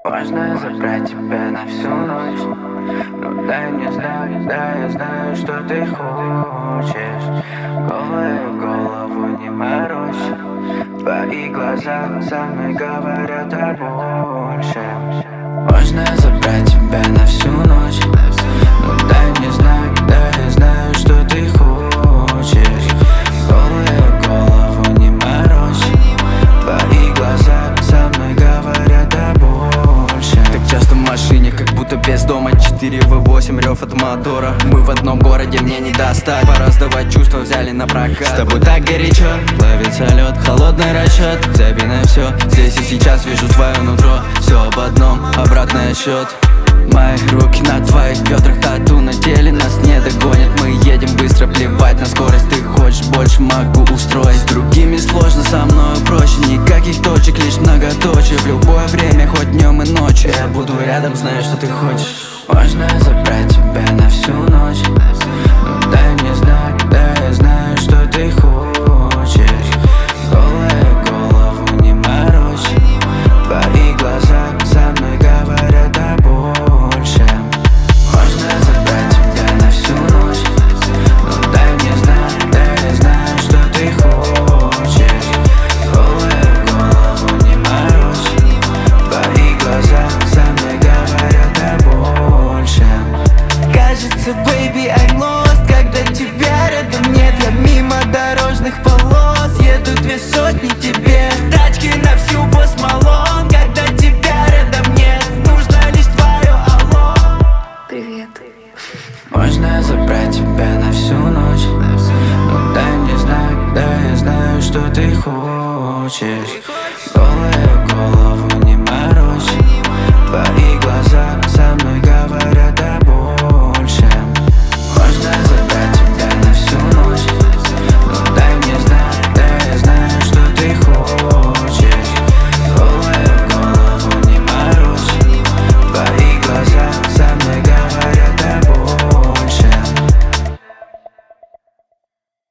Можно забрать тебя на всю ночь, но дай мне знать, да я знаю, что ты хочешь. Голую голову не морочь, твои глаза со мной говорят о большем. Можно забрать тебя на всю ночь, но дай мне знать, да я знаю, что ты хочешь. Голую голову не морочь, твои глаза со мной говорят о большем. Так часто в машине, как будто без дома. 4v8, рев от мотора. Мы в одном городе, мне не достать. Пора сдавать чувства, взяли на прокат. С тобой так горячо, плавится лед, холодный расчет. Забей на все, здесь и сейчас вижу твое нутро. Все об одном, обратный отсчет. Мои руки на твоих бедрах, тату на теле нас не догонят. Мы едем быстро, плевать на скорость. Ты хочешь больше, могу устроить. С другими сложно, со мною проще. Никаких точек, лишь многоточие. В любое время, хоть днем и ночью. Я буду рядом, знаю, что ты хочешь. Можно забрать тебя на всю ночь, но дай мне знать, да я знаю, что ты хочешь. Голую голову не морочь, твои глаза со мной говорят о большем. Можно забрать тебя на всю ночь, но дай мне знать, да я знаю, что ты хочешь. Голую голову не морочь, твои глаза со мной говорят о большем. Кажется, baby, I'm lost, когда тебя рядом нет. Я мимо дорожных полос еду 200 тебе. Тачки на всю Post Malone, когда тебя рядом нет. Нужно лишь твое алло. Привет. Можно забрать тебя на всю ночь, но дай мне знать, да я знаю, что ты хочешь. Голую голову не морочь, твои